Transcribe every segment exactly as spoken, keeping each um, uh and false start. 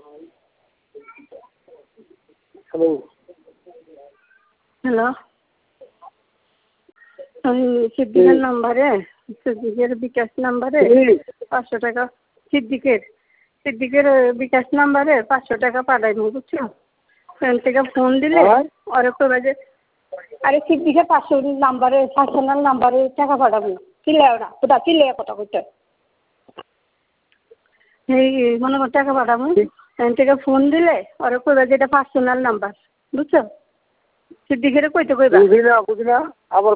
hello hello আমি সিদ্দিকের নাম্বারে সিদ্দিকের বিকাশ নাম্বারে পাঁচশো টাকা সিদ্দিকের সিদ্দিকের বিকাশ নাম্বারে পাঁচশো টাকা পাঠাইনি বুঝছো ওখান থেকে ফোন দিলে ওরা কইবা যে আরে সিদ্দিকের পাঁচশো নাম্বারে পার্সোনাল নাম্বারে টাকা পাঠাবো চিল্লাও না কোথা চিল্লাইয়া কথা কইতে এই মনে কর টাকা পাঠাবো ওখান থেকে ফোন দিলে ওরা কইবা যে এটা পার্সোনাল নাম্বার বুঝছো সিদ্দিকের কইতে কইবা বুঝি না বুঝি না আবার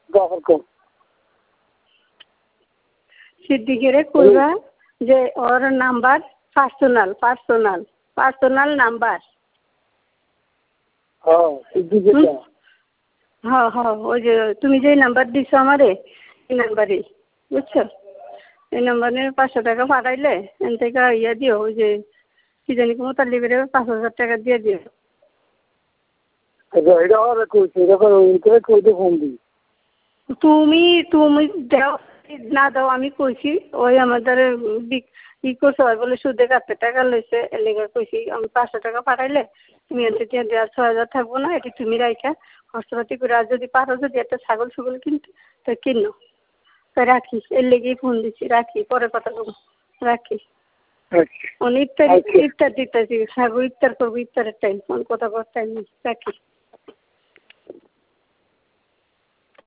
সিদ্দিকের কইবা যে ওর number personal personal personal number হ্যাঁ সিদ্দিকের হ্যাঁ হ্যাঁ ওই যে তুমি যে নাম্বার দিছো আমারে এই নাম্বারে বুঝছো এই নাম্বারে পাঁচশো টাকা পাঠাইলে এখান থেকে ইয়ে দিও ওই যে কি জানি মোতাল্লিবের পাঁচ হাজার টাকা দিয়ে দিও তুমি তুমি দাও না দাও আমি কইছি ওই আমাদের ই করছে হয় বলে সুদে কাটতে টাকা লইছে এর লেগে কইছি আমি পাঁচশো টাকা পাঠাইলে তুমি এতে দেড় ছয় হাজার থাকবো না এটি তুমি রাইখা খরচাপাতি করে আর যদি পারো যদি একটা ছাগল ছাগল কিনতে তো কিনো তো রাখি এর লেগেই ফোন দিচ্ছি রাখি পরে কথা বলবো রাখি অনেক ইফতার ইফতার দিতেছি ছাগল ইফতার করবো ইফতারের টাইম ফোন কথা করার টাইম রাখি